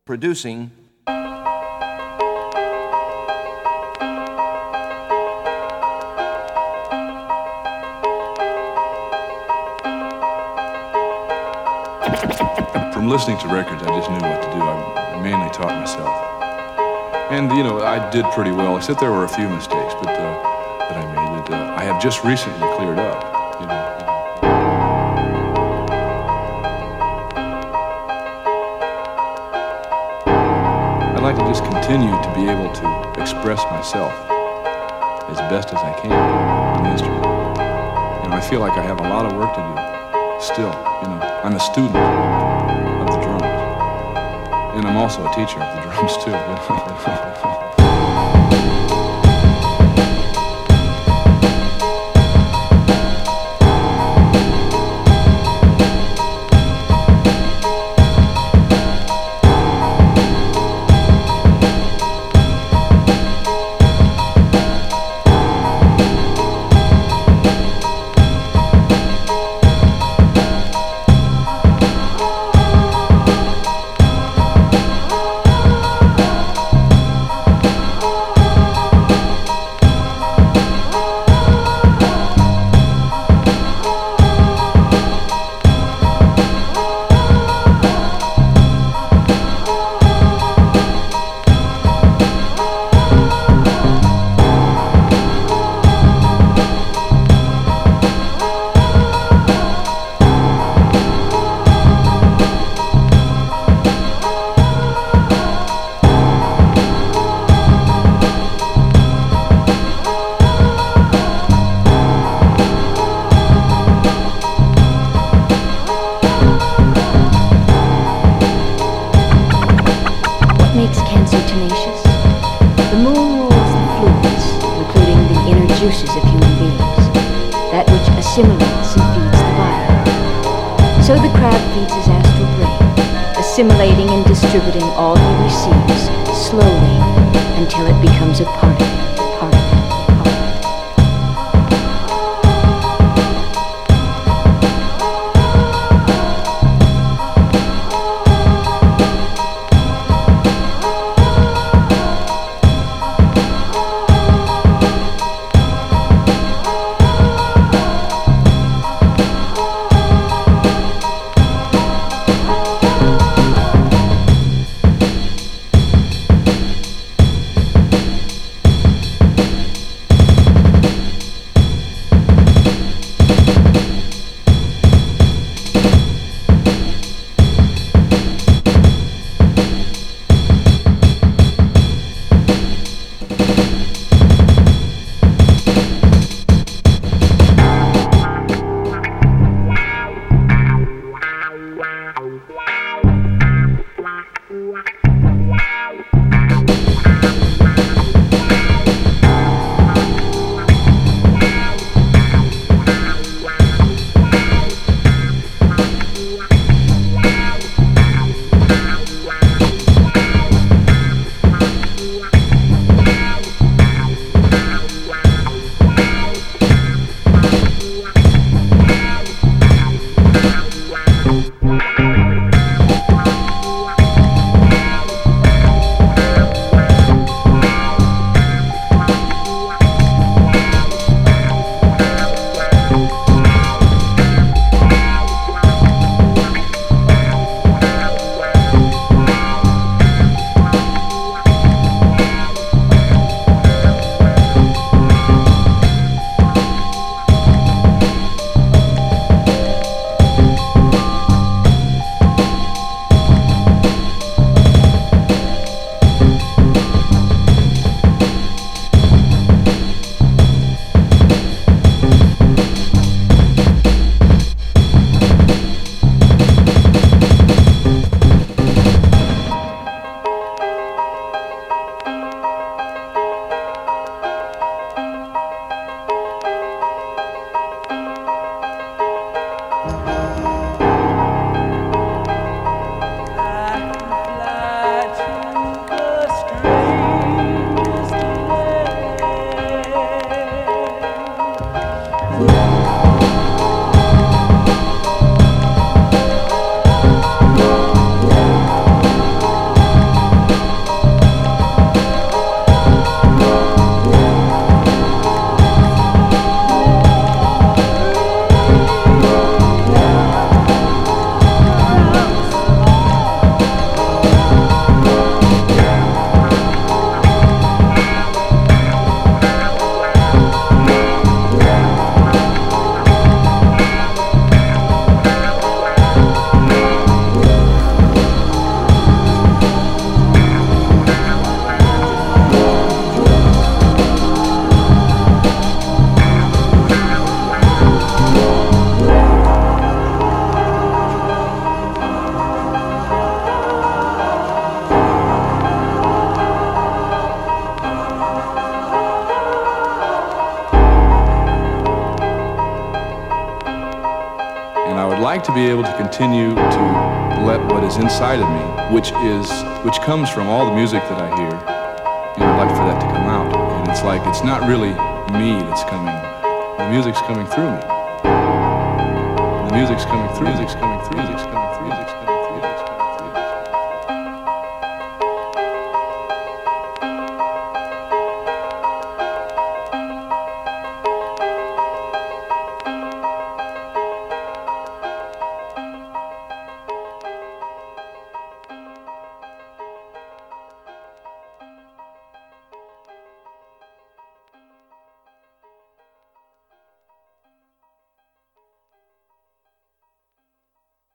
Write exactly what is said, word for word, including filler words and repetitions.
producing From listening to records, I just knew what to do. I, I mainly taught myself. And, you know, I did pretty well, except there were a few mistakes but, uh, that I made that uh, I have just recently cleared up. You know, you know. I'd like to just continue to be able to express myself as best as I can on the instrument. And I feel like I have a lot of work to do still. You know, I'm a student of the drums. And I'm also a teacher of the drums too. You know? Assimilating and distributing all he receives slowly until it becomes a part of him, part of him, part of him. be able to continue to let what is inside of me, which is, which comes from all the music that I hear, you know, I'd like for that to come out. And it's like, it's not really me that's coming. The music's coming through me. The music's coming through, music's coming through, music's coming through.